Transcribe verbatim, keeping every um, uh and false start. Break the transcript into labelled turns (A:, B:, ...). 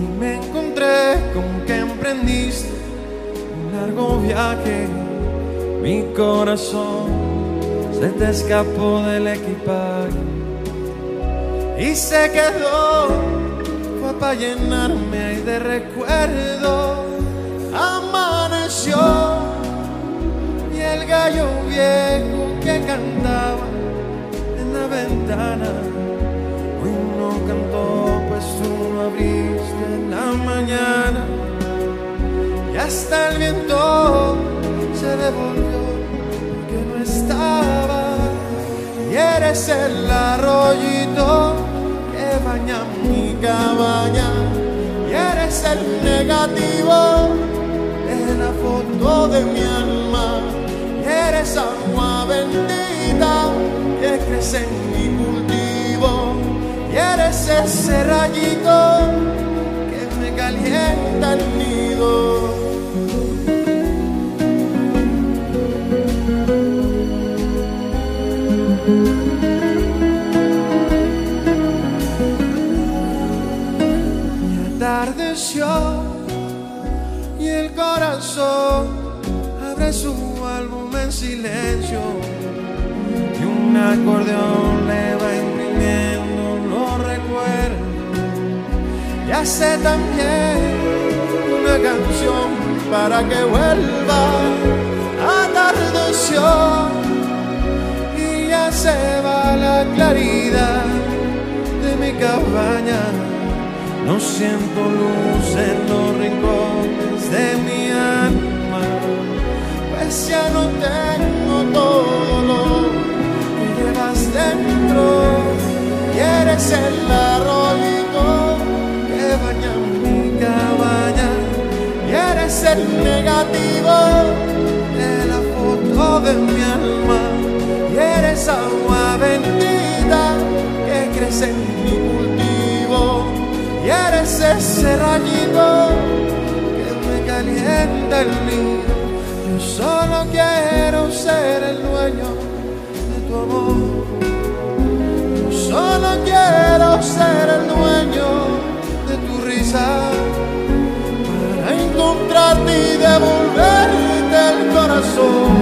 A: me encontré con que emprendiste un largo viaje. Mi corazón se te escapó del equipaje y se quedó, fue para llenarme ahí de recuerdos. Amaneció y el gallo viejo que cantaba en la ventana hoy no cantó, pues tú no abriste en la mañana. Y hasta el viento se devolvió porque no estaba. Y eres el arroyito que baña mi cabaña. Y eres el negativo de la foto de mi alma. Y eres agua bendita que crece en mi cultivo. Y eres ese rayito que me calienta el nido. Y atardeció y el corazón abre su álbum en silencio y un acordeón le va imprimiendo los recuerdos y hace también una canción para que vuelva. Atardeció y ya se va la claridad de mi cabaña. No siento luz en los rincones de mi alma, pues ya no tengo todo lo que llevas dentro. Y eres el arroyito que baña mi cabaña. Y eres el negativo de la foto de mi alma. Y eres agua bendita que crece en mi cultivo. Y eres ese rayito que me calienta el nido. Yo solo quiero ser el dueño de tu amor. Yo solo quiero ser el dueño de tu risa, para encontrarte y devolverte el corazón.